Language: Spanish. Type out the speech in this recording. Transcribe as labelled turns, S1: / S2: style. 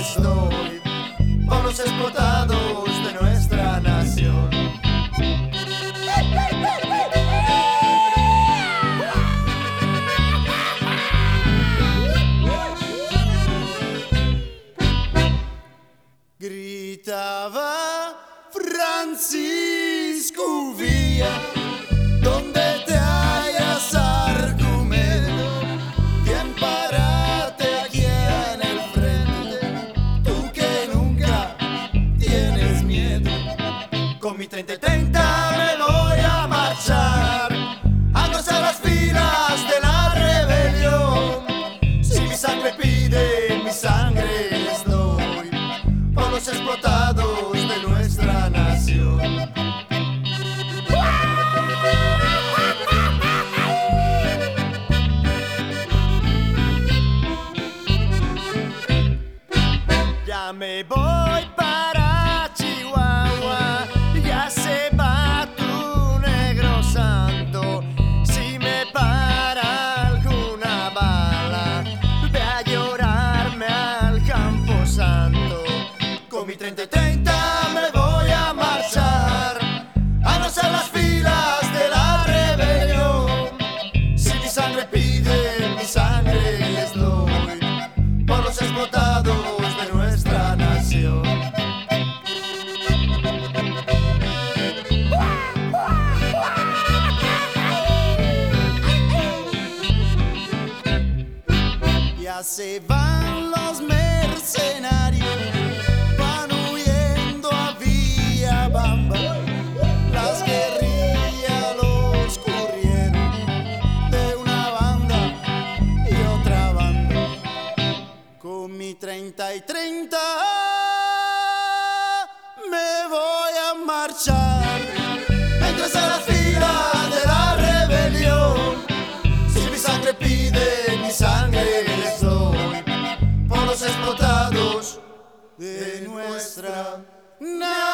S1: estoy por los explotados de nuestra nación. Gritaba Francisco Villa, donde te hallas argumento, bien párate aquí en el frente, tú que nunca tienes miedo. Con mi 30 y 30 me voy a marchar, a gozar las filas de la rebelión. Si mi sangre pide, mi sangre les doy, por los explotados de nuestra nación. Ya me voy para Chihuahua, ya se va tu negro santo. Si me para alguna bala, ve a llorarme al campo santo. Con mi 30 y 30 me voy a marchar, a gozar las filas de la rebelión. Si mi sangre pide, mi sangre les doy, por los explotados de nuestra nación. Ya se van los mercenarios, van huyendo a Villabamba. Las guerrillas los corrieron de una banda y otra banda. Con mi 30 y 30 me voy a marchar, entras a las filas de la rebelión. Si mi sangre pide, mi sangre les doy, por los explotados de nuestra nación.